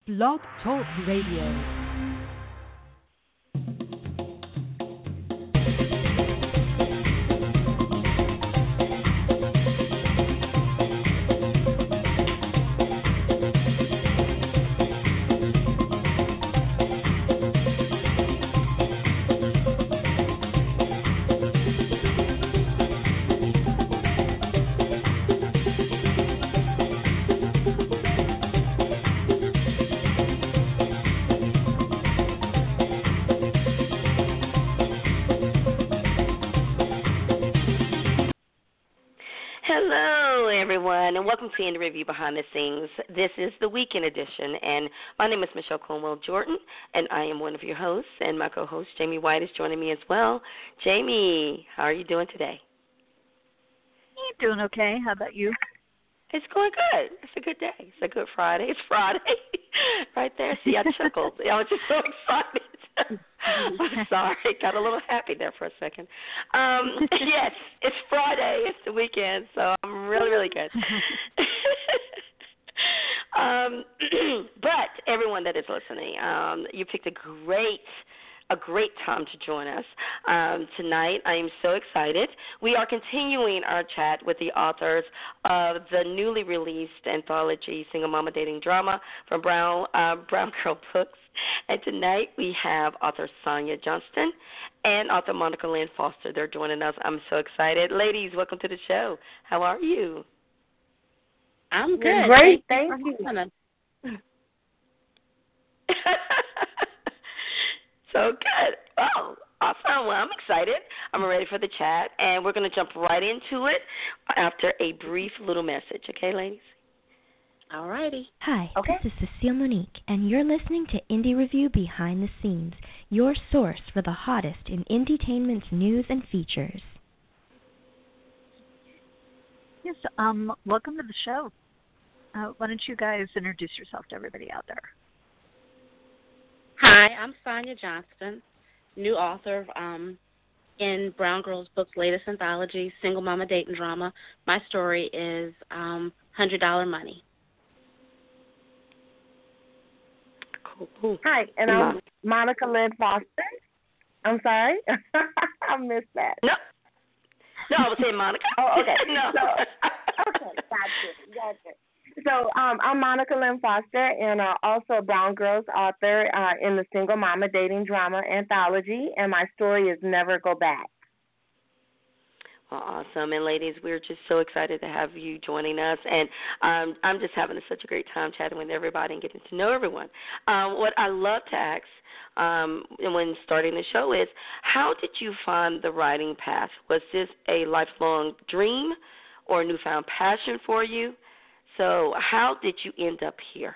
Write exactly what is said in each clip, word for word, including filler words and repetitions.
Blog Talk Radio. And welcome to Indie Review Behind the Scenes. This is the weekend edition, and my name is Michelle Cornwell Jordan, and I am one of your hosts, and my co-host Jamie White is joining me as well. Jamie, how are you doing today? I'm doing okay. How about you? It's going good. It's a good day. It's a good Friday. It's Friday. Right there. See, I chuckled. I was just so excited. I'm sorry. Got a little happy there for a second. Um, yes, it's Friday. It's the weekend, so I'm really, really good. um, but everyone that is listening, um, you picked a great a great time to join us um, tonight. I am so excited. We are continuing our chat with the authors of the newly released anthology Single Mama Dating Drama from Brown uh, Brown Girl Books. And tonight we have author Sonia Johnston and author Monica Lynn Foster. They're joining us. I'm so excited. Ladies, welcome to the show. How are you? I'm good. Great. Thank you. So good. Oh, awesome. Well, I'm excited. I'm ready for the chat, and we're going to jump right into it after a brief little message. Okay, ladies? All righty. Hi, okay. This is Cecile Monique, and you're listening to Indie Review Behind the Scenes, your source for the hottest in Indietainment's news and features. Yes, um, welcome to the show. Uh, why don't you guys introduce yourself to everybody out there? Hi, I'm Sonia Johnston, new author of, um, in Brown Girls Books' latest anthology, Single Mama Dating Drama. My story is um, one hundred dollars Money. Cool. Hi, and I'm Monica Lynn Foster. I'm sorry. I missed that. No. No, I was saying Monica. Oh, okay. no. So, okay, gotcha, gotcha. So um, I'm Monica Lynn Foster, and uh, also a Brown Girls author uh, in the Single Mama Dating Drama anthology, and my story is Never Go Back. Well, awesome. And ladies, we're just so excited to have you joining us. And um, I'm just having such a great time chatting with everybody and getting to know everyone. Um, what I love to ask um, when starting the show is, how did you find the writing path? Was this a lifelong dream or a newfound passion for you? So how did you end up here?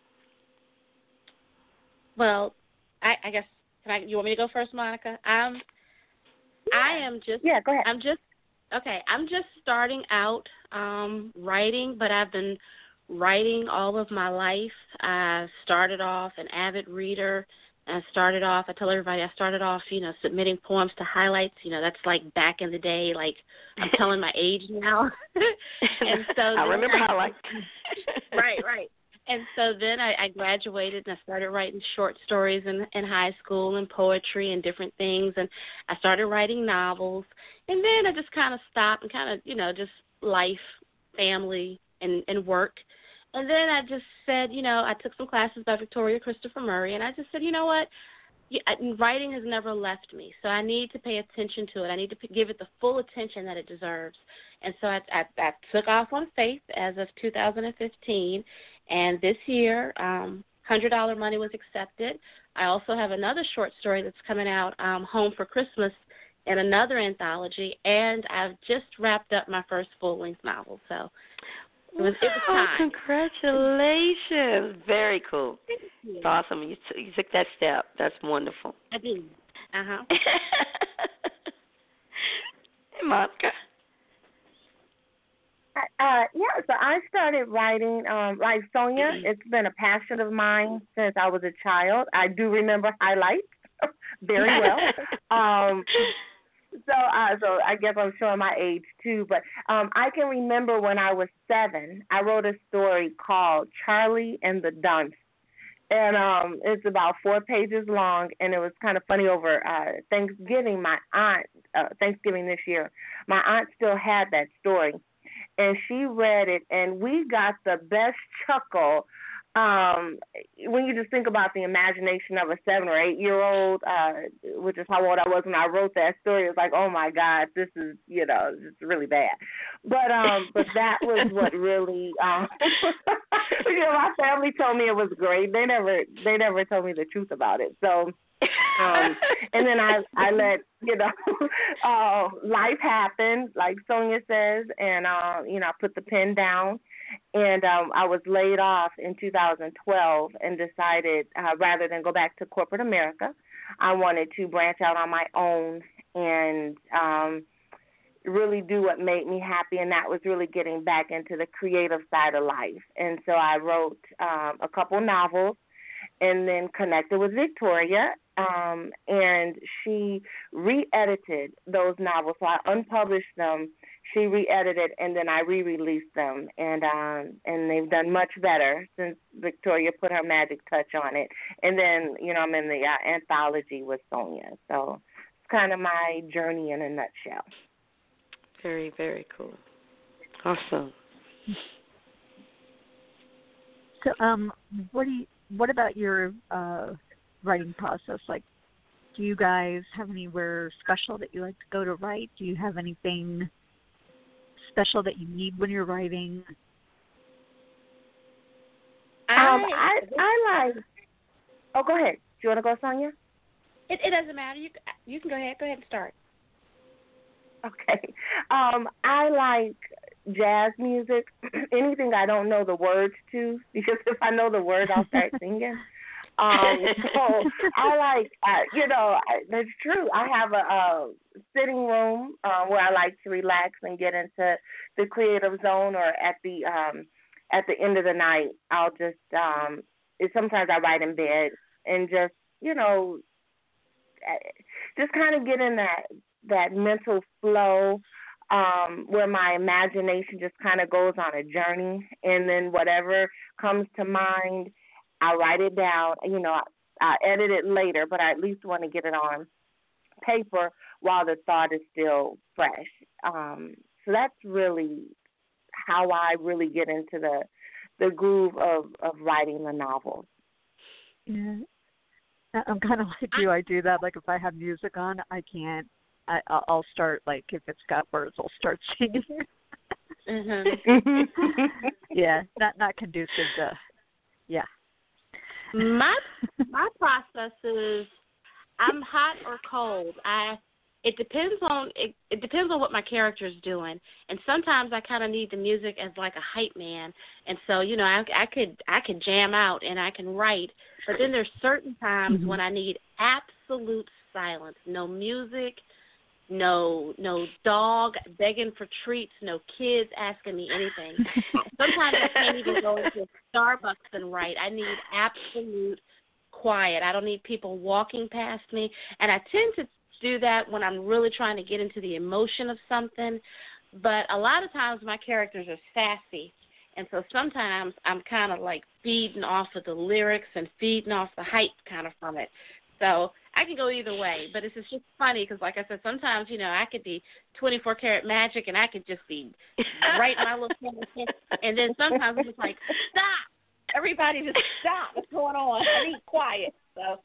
Well, I, I guess, can I, you want me to go first, Monica? Um, yeah. I am just, yeah, go ahead. I'm just, okay, I'm just starting out um, writing, but I've been writing all of my life. I started off an avid reader. I started off, I tell everybody, I started off, you know, submitting poems to highlights. You know, that's like back in the day, like I'm telling my age now. and so I remember I, highlights. right, right. And so then I, I graduated and I started writing short stories in, in high school and poetry and different things. And I started writing novels. And then I just kind of stopped and kind of, you know, just life, family, and, and work. And then I just said, you know, I took some classes by Victoria Christopher Murray, and I just said, you know what, writing has never left me, so I need to pay attention to it. I need to give it the full attention that it deserves. And so I, I, I took off on faith as of two thousand fifteen, and this year, um, one hundred dollars Money was accepted. I also have another short story that's coming out, um, Home for Christmas, in another anthology, and I've just wrapped up my first full-length novel, so It was, it was time. Congratulations. Very cool. It's awesome. You, t- you took that step. That's wonderful. I did. Uh-huh. Hey, Monica. Uh, yeah, so I started writing, um, like Sonia, it's been a passion of mine since I was a child. I do remember highlights very well. um, So, uh, so I guess I'm showing my age too, but um, I can remember when I was seven, I wrote a story called Charlie and the Dunce, and um, it's about four pages long. And it was kind of funny over uh, Thanksgiving. My aunt, uh, Thanksgiving this year, my aunt still had that story, and she read it, and we got the best chuckle. Um, when you just think about the imagination of a seven or eight year old, uh, which is how old I was when I wrote that story, it's like, oh my God, this is, you know, it's really bad. But um, but that was what really, um, you know, my family told me it was great. They never, they never told me the truth about it. So, um, and then I, I let, you know, uh, life happen, like Sonia says, and uh, you know, I put the pen down. And um, I was laid off in two thousand twelve and decided uh, rather than go back to corporate America, I wanted to branch out on my own and um, really do what made me happy, and that was really getting back into the creative side of life. And so I wrote um, a couple novels and then connected with Victoria, um, and she re-edited those novels. So I unpublished them. She re-edited, and then I re-released them, and um, and they've done much better since Victoria put her magic touch on it. And then, you know, I'm in the uh, anthology with Sonia. So it's kind of my journey in a nutshell. Very, very cool. Awesome. So, um, what do you, what about your uh, writing process? Like, do you guys have anywhere special that you like to go to write? Do you have anything special that you need when you're writing? Um, I I like. Oh, go ahead. Do you want to go, Sonia? It, it doesn't matter. You you can go ahead. Go ahead and start. Okay. Um, I like jazz music. Anything I don't know the words to, because if I know the words, I'll start singing. Um, so I like, uh, you know, I, that's true. I have a, a sitting room uh, where I like to relax and get into the creative zone. Or at the um, at the end of the night, I'll just um, it, sometimes I write in bed and just, you know, just kind of get in that that mental flow um, where my imagination just kind of goes on a journey, and then whatever comes to mind, I write it down. You know, I, I edit it later, but I at least want to get it on paper while the thought is still fresh. Um, so that's really how I really get into the the groove of, of writing the novels. Yeah, I'm kind of like you. I do that. Like if I have music on, I can't. I, I'll start, like, if it's got words, I'll start singing. Mm-hmm. Yeah, not not conducive to, yeah. My my process is I'm hot or cold. I it depends on it, it depends on what my character's doing, and sometimes I kind of need the music as like a hype man, and so you know I I could I could jam out and I can write, but then there's certain times mm-hmm. when I need absolute silence, no music. No, no dog begging for treats, no kids asking me anything. Sometimes I can't even go into Starbucks and write. I need absolute quiet. I don't need people walking past me. And I tend to do that when I'm really trying to get into the emotion of something. But a lot of times my characters are sassy. And so sometimes I'm kind of like feeding off of the lyrics and feeding off the hype kind of from it. So I can go either way, but it's just funny because, like I said, sometimes, you know, I could be twenty-four karat magic and I could just be writing my little thing, and then sometimes it's just like, stop! Everybody just stop! What's going on? I need quiet. So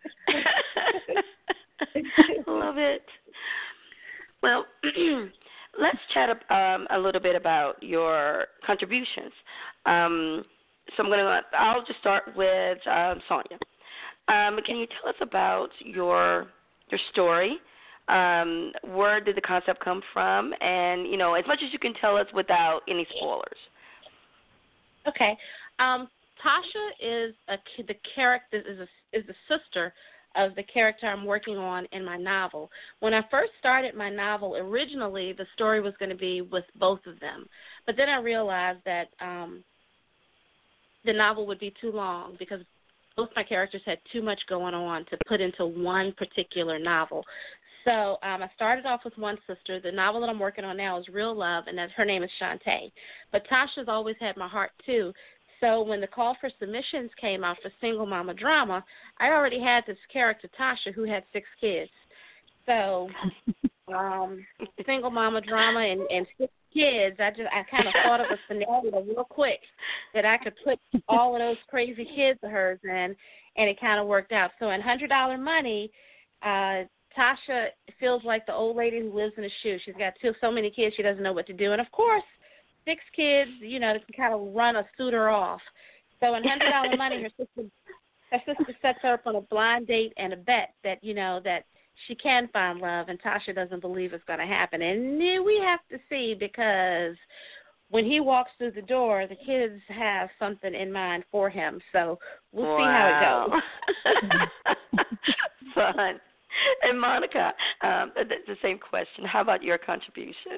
love it. Well, let's chat um, a little bit about your contributions. Um, so I'm gonna, I'll just start with um, Sonia. Um, can you tell us about your your story? Um, where did the concept come from? And, you know, as much as you can tell us without any spoilers. Okay. Um, Tasha is a the character is a, is the sister of the character I'm working on in my novel. When I first started my novel, originally the story was going to be with both of them, but then I realized that um, the novel would be too long because both my characters had too much going on to put into one particular novel. So um, I started off with one sister. The novel that I'm working on now is Real Love, and that her name is Shantae. But Tasha's always had my heart, too. So when the call for submissions came out for Single Mama Drama, I already had this character, Tasha, who had six kids. So um, Single Mama Drama and, and six kids, I just I kind of thought of a scenario real quick that I could put all of those crazy kids of hers in, and it kind of worked out. So in one hundred dollar Money, uh, Tasha feels like the old lady who lives in a shoe. She's got two, so many kids she doesn't know what to do. And, of course, six kids, you know, can kind of run a suitor off. So in one hundred dollar Money, her sister, her sister sets her up on a blind date and a bet that, you know, that she can find love, and Tasha doesn't believe it's going to happen. And we have to see, because when he walks through the door, the kids have something in mind for him. So we'll wow. see how it goes. Fun. And Monica, um, the, the same question. How about your contribution?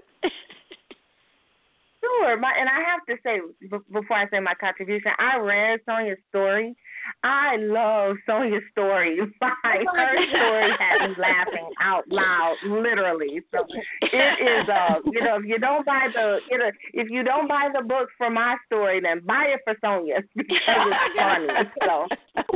Sure. My, and I have to say, b- before I say my contribution, I read Sonia's story. I love Sonia's story. Like, her story had me laughing out loud, literally. So it is, uh, you know, if you don't buy the, you know, if you don't buy the book for my story, then buy it for Sonia's, because it's funny. So.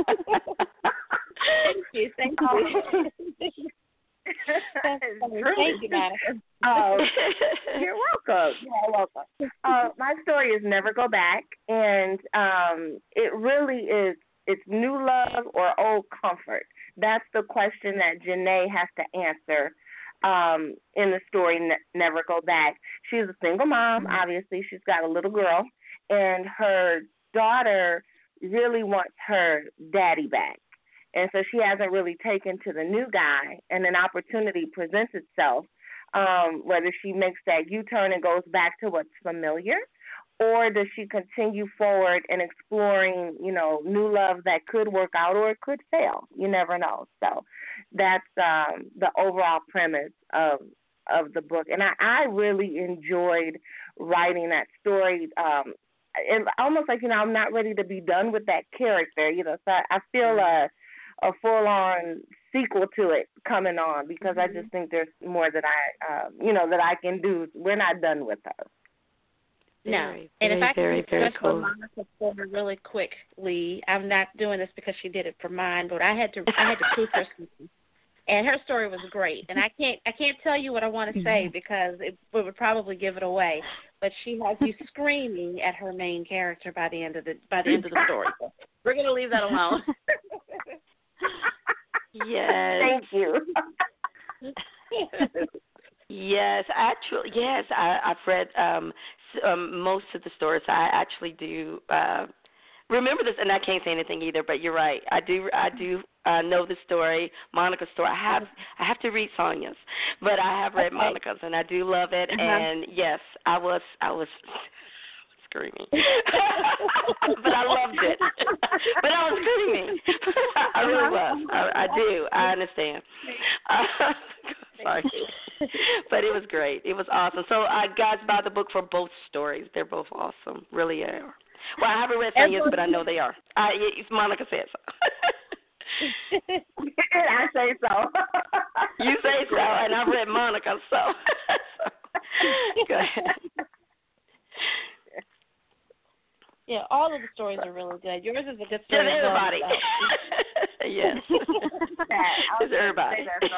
Thank you. Thank you. Thank you, Monica. Uh, you're welcome. You're welcome. Uh, my story is Never Go Back, and um, it really is, it's new love or old comfort. That's the question that Janae has to answer um, in the story ne- Never Go Back. She's a single mom, obviously. She's got a little girl, and her daughter really wants her daddy back. And so she hasn't really taken to the new guy, and an opportunity presents itself, um, whether she makes that U-turn and goes back to what's familiar, or does she continue forward and exploring, you know, new love that could work out or it could fail. You never know. So that's um, the overall premise of of the book. And I, I really enjoyed writing that story. Um, it, almost like, you know, I'm not ready to be done with that character, you know, so I, I feel a, a full-on sequel to it coming on, because mm-hmm. I just think there's more that I, uh, you know, that I can do. We're not done with her. No. Very, and if I very, can very discuss cool. Monica for her really quickly, I'm not doing this because she did it for mine, but I had to I had to proof her something. And her story was great. And I can't I can't tell you what I want to say because it, it would probably give it away. But she has you screaming at her main character by the end of the by the end of the story. So we're gonna leave that alone. Yes. Thank you. Yes, actually, yes. I, I've read um, um, most of the stories. I actually do uh, remember this, and I can't say anything either. But you're right. I do. I do uh, know the story, Monica's story. I have. I have to read Sonia's, but I have read okay. Monica's, and I do love it. Uh-huh. And yes, I was. I was. Screaming, but I loved it. But I was screaming. I really was. I, I do. I understand. Uh, sorry, but it was great. It was awesome. So, uh, guys, buy the book for both stories. They're both awesome. Really are. Well, I haven't read Sonia's, but I know they are. I, it's Monica says so. I say so. You say so, and I've read Monica, so. so go ahead. Yeah, all of the stories are really good. Yours is a good Just story. everybody. Yes. Yeah, Just everybody.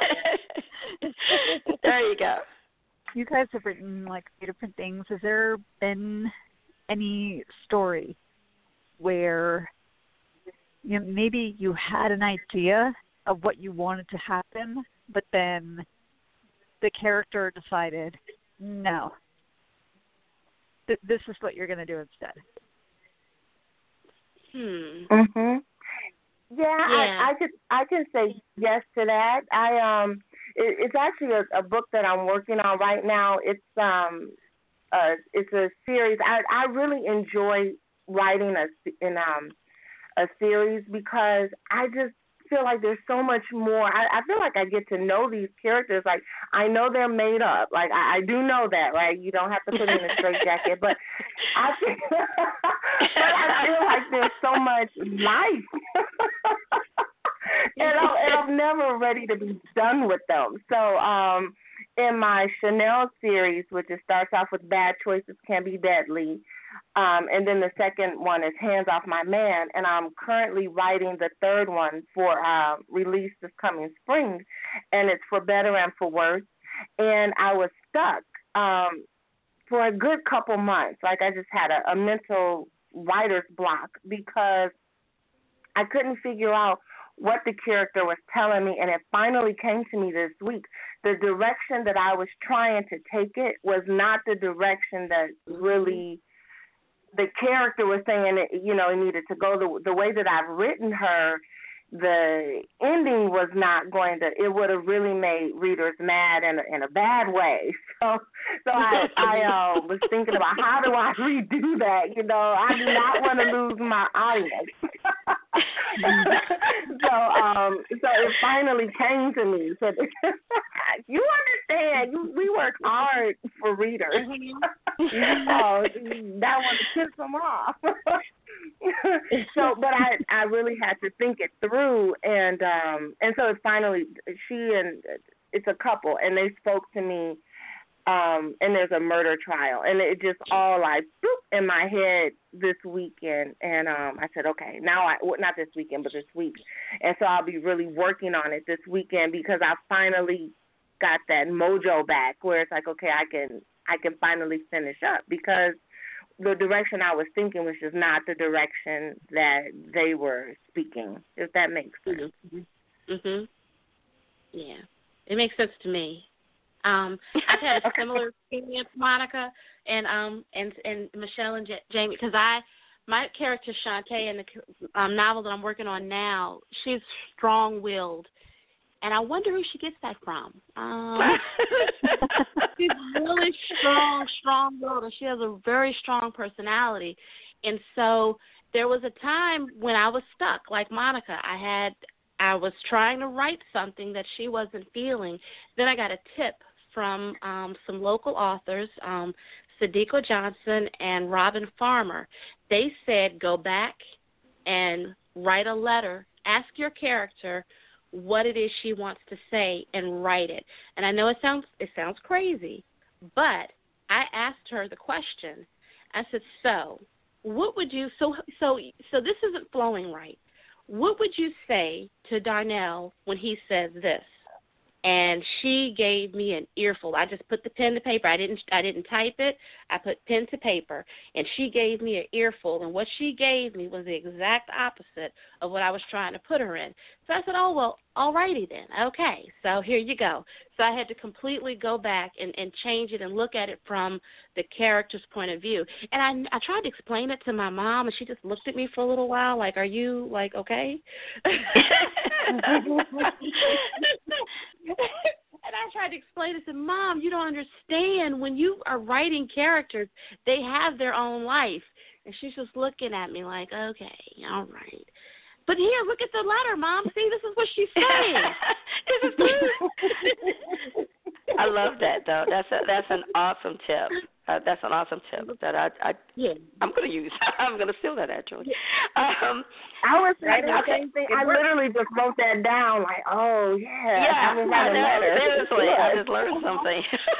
There you go. You guys have written like different things. Has there been any story where you know, maybe you had an idea of what you wanted to happen, but then the character decided, no, th- this is what you're going to do instead? Hmm. Mhm. Yeah, Yeah. I, I could I can say yes to that. I um, it, it's actually a, a book that I'm working on right now. It's um, uh, it's a series. I I really enjoy writing a in um, a series because I just feel like there's so much more. I, I feel like I get to know these characters. Like I know they're made up. Like I, I do know that, right? You don't have to put in a straitjacket, but I feel, but I feel like there's so much life, and, I'm, and I'm never ready to be done with them. So um, in my Chanel series, which it starts off with Bad Choices Can Be Deadly, Um, and then the second one is Hands Off My Man, and I'm currently writing the third one for uh, release this coming spring, and it's for better and for worse. And I was stuck um, for a good couple months. Like I just had a, a mental writer's block because I couldn't figure out what the character was telling me, and it finally came to me this week. The direction that I was trying to take it was not the direction that really the character was saying, it, you know, it needed to go. The, the way that I've written her, the ending was not going to, it would have really made readers mad in a, in a bad way. So so I, I uh, was thinking about how do I redo that? You know, I do not want to lose my audience. so um, so it finally came to me. So you understand, you, we work hard for readers. So that one to piss them off. So, but I, I really had to think it through, and um, and so it finally, she and it's a couple, and they spoke to me, um, and there's a murder trial, and it just all like boop in my head this weekend, and um, I said, okay, now I, well, not this weekend, but this week, and so I'll be really working on it this weekend because I finally got that mojo back, where it's like, okay, I can, I can finally finish up because the direction I was thinking was just not the direction that they were speaking, if that makes sense. Mm-hmm. Mm-hmm. Yeah, it makes sense to me. Um, I've had a similar experience, Monica, and um, and and Michelle and J- Jamie, because I, my character Shantae in the um, novel that I'm working on now, she's strong-willed. And I wonder who she gets that from. Um, she's really strong, strong-willed, and she has a very strong personality. And so there was a time when I was stuck, like Monica. I had, I was trying to write something that she wasn't feeling. Then I got a tip from um, some local authors, um, Sadiqa Johnson and Robin Farmer. They said, go back and write a letter. Ask your character what it is she wants to say and write it. And I know it sounds it sounds crazy, but I asked her the question. I said, so what would you so so so this isn't flowing right. What would you say to Darnell when he says this? And she gave me an earful. I just put the pen to paper. I didn't I didn't type it. I put pen to paper. And she gave me an earful. And what she gave me was the exact opposite of what I was trying to put her in. So I said, oh, well, all righty then. Okay, so here you go. So I had to completely go back and, and change it and look at it from the character's point of view. And I, I tried to explain it to my mom, and she just looked at me for a little while like, are you, like, okay? And I tried to explain it to Mom, you don't understand. When you are writing characters, they have their own life. And she's just looking at me like, okay, all right. But here, look at the letter, Mom. See, this is what she's saying. This is good. I love that, though. That's a, that's an awesome tip. Uh, that's an awesome tip that I, I yeah. I'm going to use. I'm going to steal that, actually. Um, I was writing the same thing. I literally just wrote that down, like, oh, yeah. Yeah, I, I know. Seriously, I just learned something.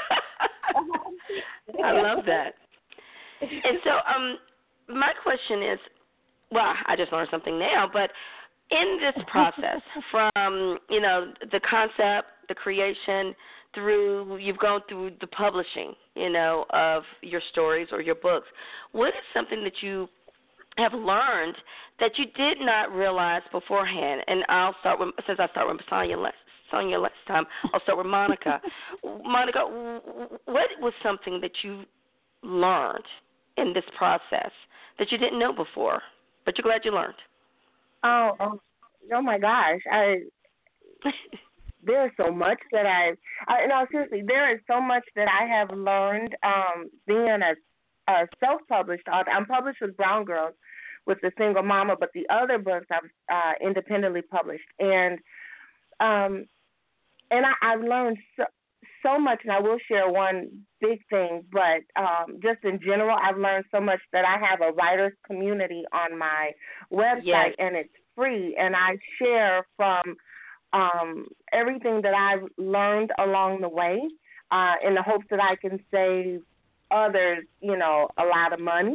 I love that. And so um, my question is, well, I just learned something now, but in this process from, you know, the concept, the creation, through, you've gone through the publishing, you know, of your stories or your books, what is something that you have learned that you did not realize beforehand? And I'll start with, since I start with Sonia last, Sonia last time, I'll start with Monica. Monica, what was something that you learned in this process that you didn't know before, but you're glad you learned? Oh, oh, oh my gosh. I... There's so much that I've, I, no, seriously, there is so much that I have learned um, being a, a self-published author. I'm published with Brown Girls, with The Single Mama, but the other books I've uh, independently published. And um, and I, I've learned so, so much, and I will share one big thing, but um, just in general, I've learned so much that I have a writer's community on my website, yes. and it's free, and I share from Um, everything that I've learned along the way uh, in the hopes that I can save others, you know, a lot of money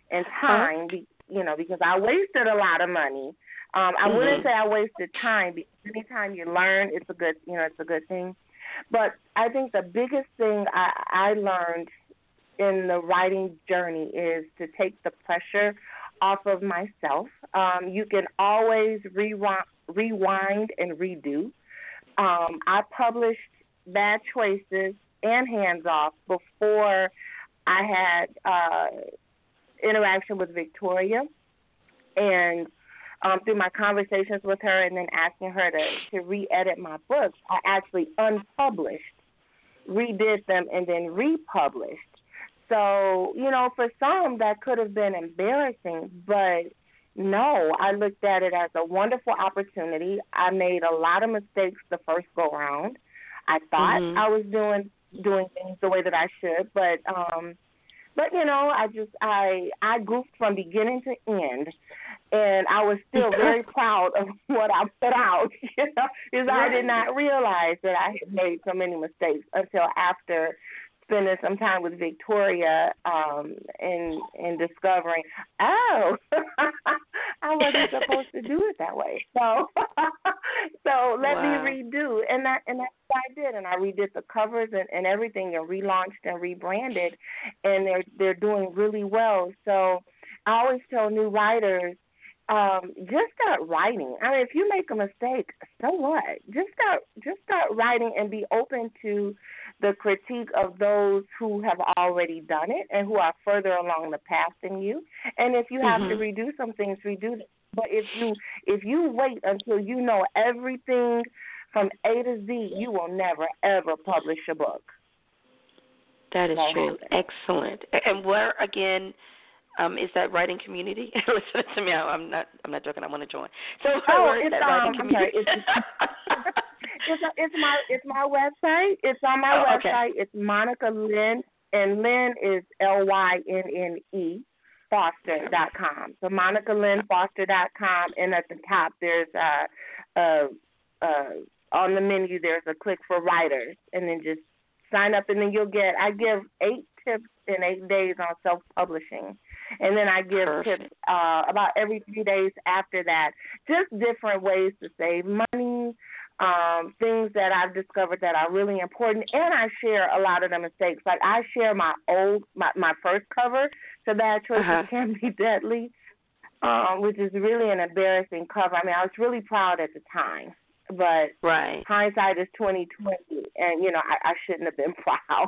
and time, be, you know, because I wasted a lot of money. Um, I mm-hmm. wouldn't say I wasted time, because anytime you learn, it's a good, you know, it's a good thing. But I think the biggest thing I, I learned in the writing journey is to take the pressure off of myself. Um, you can always rewind, rewind and redo. Um, I published Bad Choices and Hands Off before I had uh, interaction with Victoria, and um, through my conversations with her and then asking her to, to re-edit my books, I actually unpublished, redid them, and then republished. So, you know, for some that could have been embarrassing, but no, I looked at it as a wonderful opportunity. I made a lot of mistakes the first go round. I thought mm-hmm. I was doing doing things the way that I should, but um, but you know, I just I I goofed from beginning to end, and I was still very proud of what I put out. You know, because I did not realize that I had made so many mistakes until after spending some time with Victoria um, and and discovering, oh, I wasn't supposed to do it that way. So, so let wow. me redo, and that and that's what I did, and I redid the covers and, and everything, and relaunched and rebranded, and they're they're doing really well. So, I always tell new writers, um, just start writing. I mean, if you make a mistake, so what? Just start just start writing and be open to the critique of those who have already done it and who are further along the path than you. And if you have mm-hmm. to redo some things, redo them. But if you if you wait until you know everything from A to Z, you will never, ever publish a book. That is true. Excellent. And where, again, um, is that writing community? Listen to me. I'm not I'm not joking. I want to join. So oh, where is it's, that writing um, community? It's, it's, a, it's my it's my website. It's on my oh, website. Okay. It's Monica Lynn, and Lynn is L Y N N E, Foster dot com. So Monica Lynn Foster dot com, and at the top there's uh, uh, uh, on the menu there's a click for writers, and then just sign up, and then you'll get, I give eight tips in eight days on self-publishing. And then I give Perfect. tips uh, about every few days after that, just different ways to save money, um, things that I've discovered that are really important. And I share a lot of the mistakes. Like I share my old, my, my first cover to Bad Choices uh-huh. Can Be Deadly, um, which is really an embarrassing cover. I mean, I was really proud at the time. But right. hindsight is twenty twenty, and, you know, I, I shouldn't have been proud.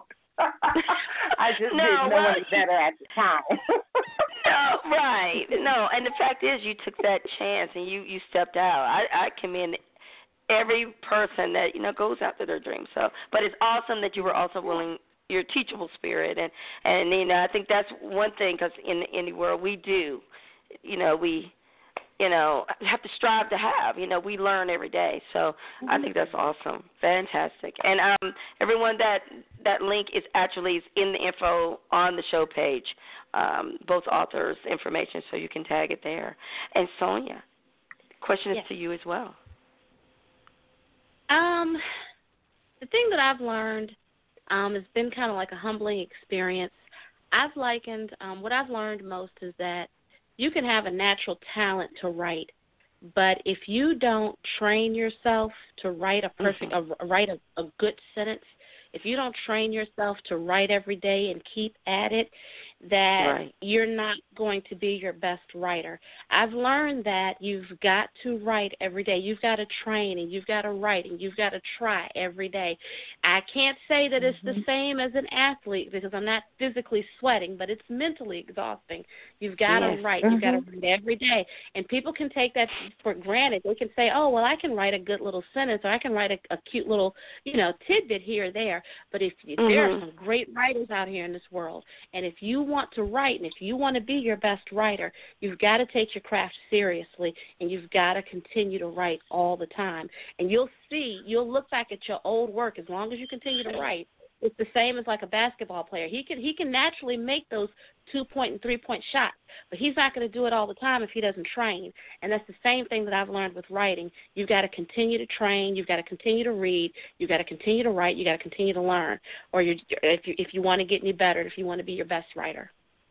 I just no, didn't know well, any better at the time. no, right. No, and the fact is you took that chance and you, you stepped out. I, I commend every person that, you know, goes after their dreams. So, but it's awesome that you were also willing, your teachable spirit. And, and you know, I think that's one thing, because in, in the world we do, you know, we – you know, have to strive to have. You know, we learn every day. So mm-hmm. I think that's awesome. Fantastic. And um, everyone, that that link is actually is in the info on the show page, um, both authors' information, so you can tag it there. And Sonia, question is yes. to you as well. Um, the thing that I've learned um, has been kind of like a humbling experience. I've likened, um, what I've learned most is that you can have a natural talent to write, but if you don't train yourself to write a perfect, mm-hmm. a, write a, a good sentence, if you don't train yourself to write every day and keep at it, that right. you're not going to be your best writer. I've learned that you've got to write every day. You've got to train, and you've got to write, and you've got to try every day. I can't say that it's mm-hmm. the same as an athlete because I'm not physically sweating, but it's mentally exhausting. You've got yes. to write. Mm-hmm. You've got to write every day. And people can take that for granted. They can say, oh, well, I can write a good little sentence, or I can write a, a cute little, you know, tidbit here or there. But if, if mm-hmm. there are some great writers out here in this world, and if you want to write, and if you want to be your best writer, you've got to take your craft seriously, and you've got to continue to write all the time. And you'll see, you'll look back at your old work as long as you continue to write. It's the same as like a basketball player. He can he can naturally make those two-point and three-point shots, but he's not going to do it all the time if he doesn't train. And that's the same thing that I've learned with writing. You've got to continue to train. You've got to continue to read. You've got to continue to write. You've got to continue to learn, or you're, if you if you want to get any better, if you want to be your best writer.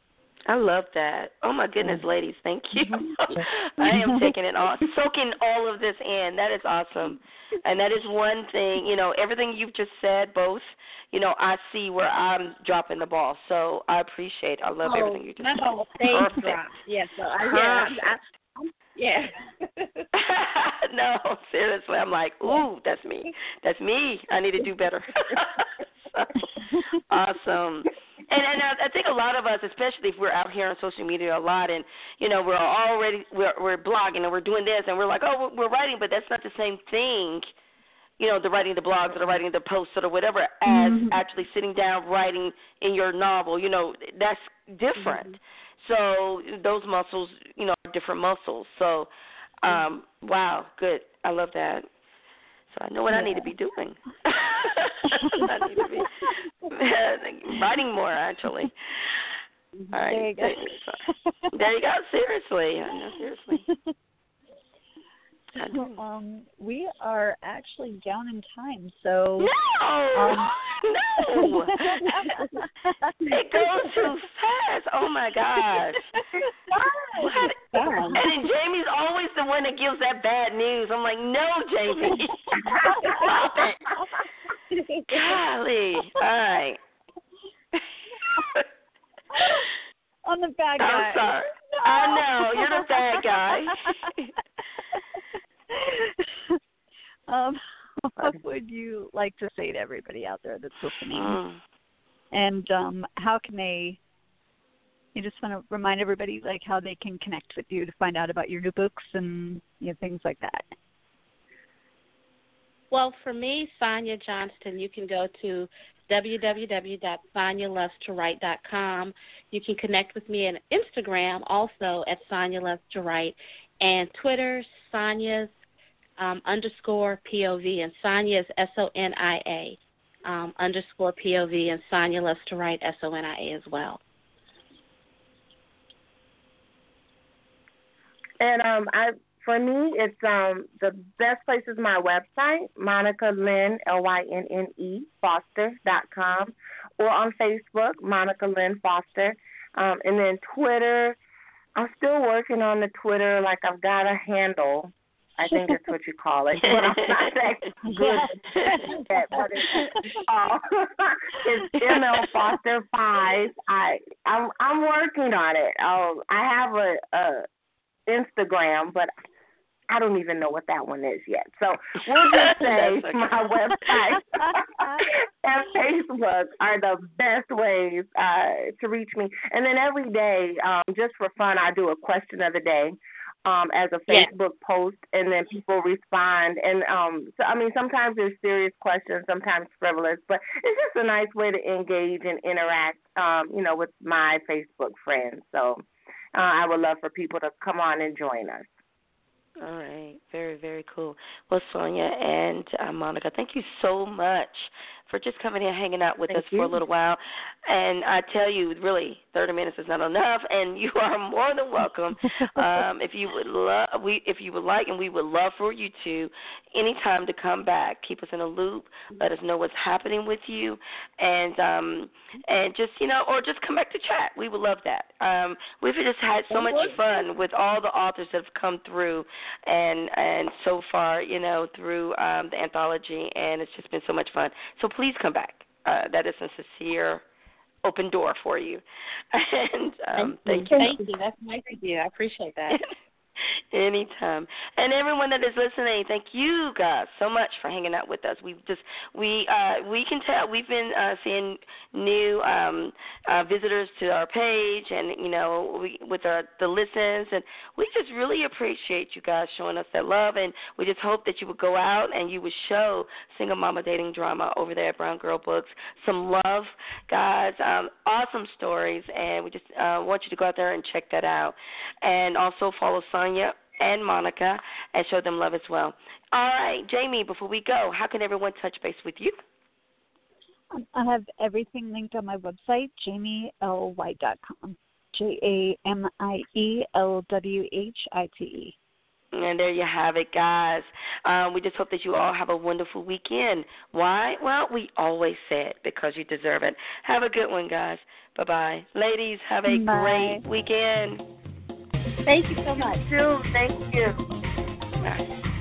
I love that. Oh, my goodness, ladies, thank you. I am taking it all, soaking all of this in. That is awesome. And that is one thing, you know, everything you've just said, both, you know, I see where I'm dropping the ball. So I appreciate I love oh, everything you just my said. whole stage drop. Yes, so I, yeah, I, I, yeah. No, seriously, I'm like, ooh, that's me. That's me. I need to do better. So, awesome. And and I, I think a lot of us, especially if we're out here on social media a lot, and you know we're already we're we're blogging and we're doing this, and we're like, oh, we're writing, but that's not the same thing. You know, the writing the blogs or the writing the posts or whatever, as mm-hmm. actually sitting down writing in your novel. You know, that's different. Mm-hmm. So those muscles, you know, are different muscles. So, um, wow, good. I love that. So I know what yeah. I need to be doing. I need to be writing more, actually. All right. There you go. There you go. Seriously. I know, seriously. Um, we are actually down in time, so no, um, no, it goes too fast. Oh my gosh! And then Jamie's always the one that gives that bad news. I'm like, no, Jamie, stop it. Golly, all right. I'm the bad guy. I'm sorry. No. I know you're the bad guy. um, what would you like to say to everybody out there that's listening? Mm. And um, how can they, you just want to remind everybody like how they can connect with you to find out about your new books and you know, things like that? Well, for me, Sonia Johnston, you can go to w w w dot sonia loves to write dot com. You can connect with me on Instagram also at Sonia Loves to Write, and Twitter, Sonia's um, underscore P O V, and Sonia is S O N I A um, underscore P O V, and Sonia Loves to Write, S O N I A as well. And um, I, for me, it's um, the best place is my website, Monica Lynn, L Y N N E, Foster dot com, or on Facebook, Monica Lynn Foster. Um, and then Twitter, I'm still working on the Twitter, like I've got a handle. I think that's what you call it. But I'm not that good at but it's, uh, it's M L Foster five. I I'm I'm working on it. Oh, I have a, a Instagram, but I don't even know what that one is yet. So we'll just say okay. My website and Facebook are the best ways uh, to reach me. And then every day, um, just for fun, I do a question of the day. Um, as a Facebook yeah. post, and then people respond. And, um, so I mean, sometimes there's serious questions, sometimes frivolous, but it's just a nice way to engage and interact, um, you know, with my Facebook friends. So uh, I would love for people to come on and join us. All right. Very, very cool. Well, Sonia and uh, Monica, thank you so much for just coming in and hanging out with thank us you. for a little while. And I tell you, really, thirty minutes is not enough, and you are more than welcome. um, if you would love, we, if you would like, and we would love for you to, anytime to come back, keep us in a loop, let us know what's happening with you, and um, and just you know, or just come back to chat. We would love that. Um, we've just had so much fun with all the authors that have come through, and and so far, you know, through um, the anthology, and it's just been so much fun. So please come back. Uh, that is a sincere open door for you. And um, thank, thank you. you. Thank you. That's nice of you. I appreciate that. Anytime. And everyone that is listening, thank you guys so much for hanging out with us. We've just we uh, we can tell we've been uh, seeing new um, uh, visitors to our page, and you know we, with our, the listens, and we just really appreciate you guys showing us that love, and we just hope that you would go out and you would show Single Mama Dating Drama over there at Brown Girl Books some love, guys. Um, awesome stories, and we just uh, want you to go out there and check that out, and also follow Sonia and Monica and show them love as well. All right, Jamie, before we go, how can everyone touch base with you? I have everything linked on my website, jamie l white dot com. J A M I E L W H I T E. And there you have it, guys. Um, we just hope that you all have a wonderful weekend. Why? Well, we always say it because you deserve it. Have a good one, guys. Bye-bye. Ladies, have a Bye. great weekend. Thank you so much. You too. Thank you. Bye.